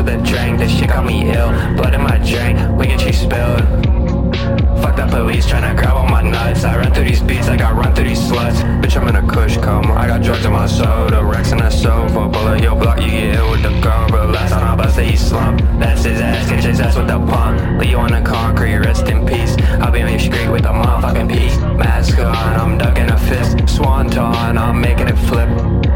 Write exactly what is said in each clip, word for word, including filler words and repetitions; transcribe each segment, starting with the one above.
the drink, this shit got me ill. Blood in my drink, wicked cheese spilled. Fuck the police tryna grab all my nuts. I run through these beats like I run through these sluts. Bitch, I'm in a kush coma. I got drugs in my soda, Rex in the sofa. Bullet your block, you get hit with the gun. But last time I busted, he slump. That's his ass, get his ass with the pump. Leave you on the concrete, rest in peace. I'll be on your street with the motherfucking peace. Mask on, I'm ducking a fist. Swanton, I'm making it flip.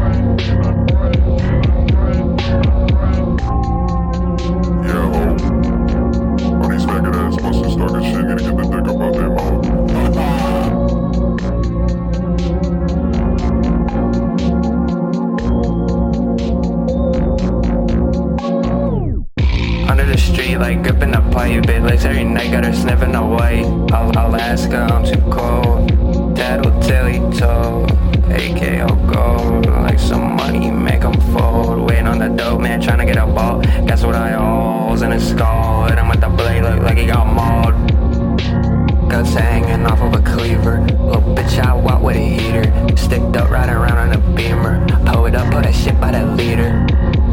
Like gripping the pipe, it legs every night, got her sniffing away. Alaska, I'm too cold. Dad will tell he told. A K O gold, like some money, make them fold. Waiting on the dope man, trying to get a ball. Guess what I holes in his skull. Hit him with the blade, look like he got mauled. Guts hanging off of a cleaver. Little bitch out, walk with a heater. Sticked up, riding around on a beamer. Pull it up, put that shit by the leader.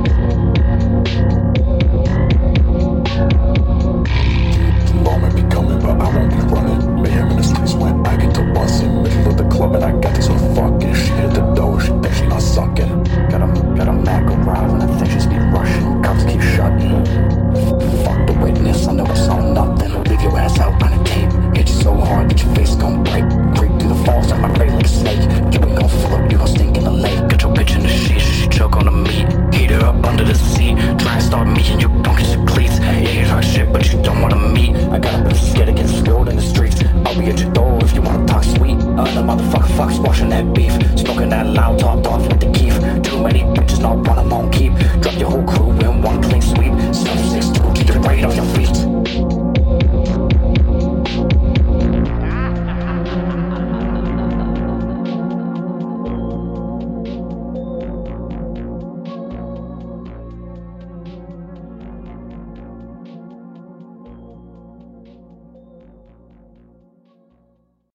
Club and I got this whole fucking she hit the door, she thinks she not sucking. Got a, got a Mac arrive and I think she's be rushing. Cops keep shutting. Fuck the witness, I never saw nothing. Leave your ass out on a tape. Hit you so hard that your face gon' break. Creep through the falls like my brain like a snake. You ain't gon' float, you gon' stink in the lake. Get your bitch in the sheets, she choke on the meat. Heat her up under the seat. Try and start meeting you, don't get your cleats. Yeah, you talk shit, but you don't wanna meet. I got a bitch scared to get spilled in the streets. I'll be at your door if you wanna talk sweet. Other motherfucker fucks washing that beef. Smoking that loud, topped off with the keef. Too many bitches, not one I'm on keep. Drop your whole crew.